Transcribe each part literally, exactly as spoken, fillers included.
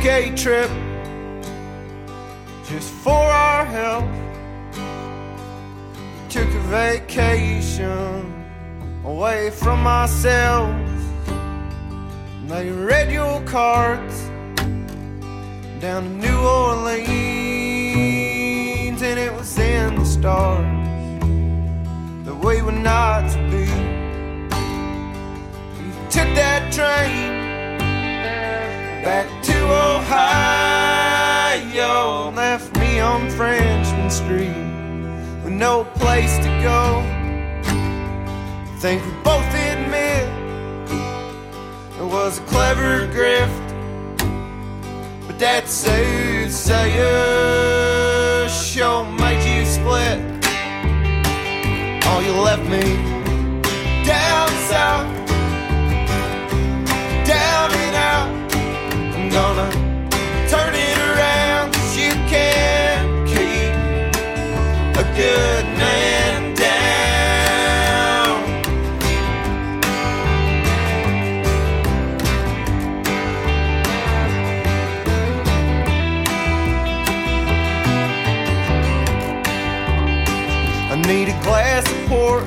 took a trip just for our health. We took a vacation away from ourselves. They read your cards down to New Orleans, and it was in the stars that we were not to be. We took that train back to Ohio, left me on Frenchman Street with no place to go. I think we both admit it was a clever grift, but that soothsayer sure made you split. Oh, you left me down south, down and out. I'm gonna turn it around, 'cause you can't keep a good man down. I need a glass of port,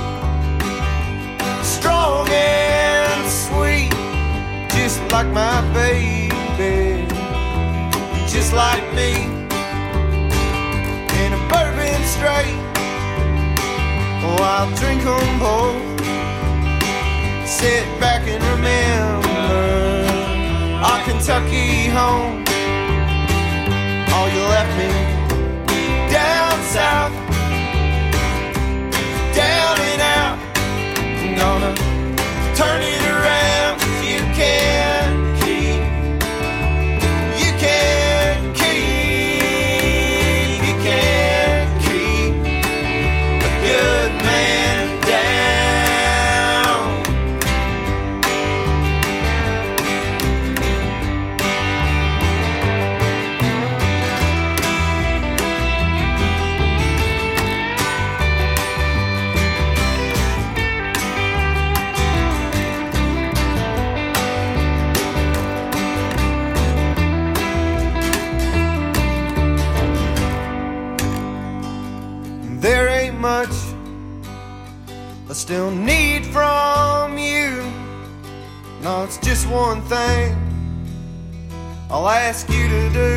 strong and sweet, just like my baby, just like me. And a bourbon straight, oh, I'll drink them both. Sit back and remember our Kentucky home. Oh, you left me down south, down and out. I'm gonna turn it around, 'cause you can't keep, you can't keep, you can't keep a good man down. There ain't much I still need from you. No, it's just one thing I'll ask you to do.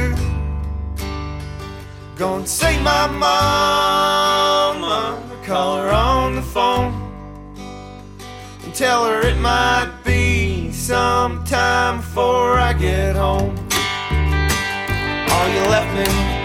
Go and see my mama, call her on the phone, and tell her it might be sometime before I get home. Oh, you left me